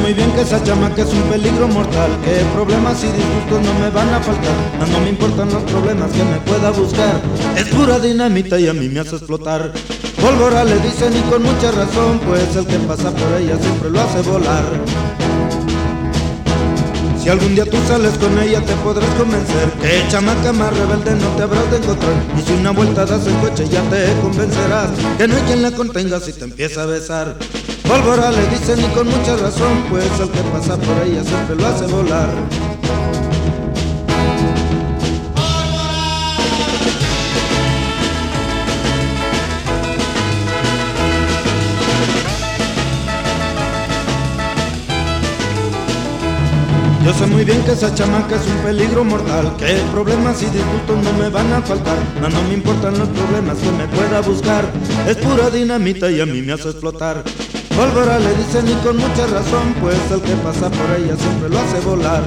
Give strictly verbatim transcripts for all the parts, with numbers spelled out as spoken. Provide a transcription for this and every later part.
muy bien que esa chamaca es un peligro mortal, que problemas y disgustos no me van a faltar. No, no me importan los problemas que me pueda buscar, es pura dinamita y a mí me hace explotar. Pólvora le dicen y con mucha razón, pues el que pasa por ella siempre lo hace volar. Si algún día tú sales con ella te podrás convencer que chamaca más rebelde no te habrás de encontrar. Y si una vuelta das en coche ya te convencerás que no hay quien la contenga si te empieza a besar. Pólvora le dicen y con mucha razón, pues el que pasa por ella siempre lo hace volar. Yo sé muy bien que esa chamaca es un peligro mortal, que problemas y disgustos no me van a faltar. No, no me importan los problemas que me pueda buscar, es pura dinamita y a mí me hace explotar. Pólvora le dicen y con mucha razón, pues el que pasa por ella siempre lo hace volar.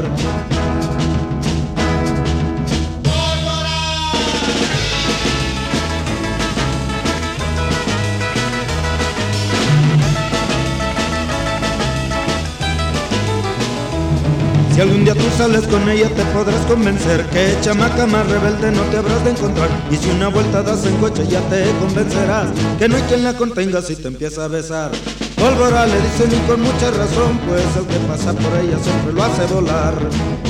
Si algún día tú sales con ella te podrás convencer que chamaca más rebelde no te habrás de encontrar. Y si una vuelta das en coche ya te convencerás que no hay quien la contenga si te empieza a besar. Pólvora le dicen y con mucha razón, pues el que pasa por ella siempre lo hace volar.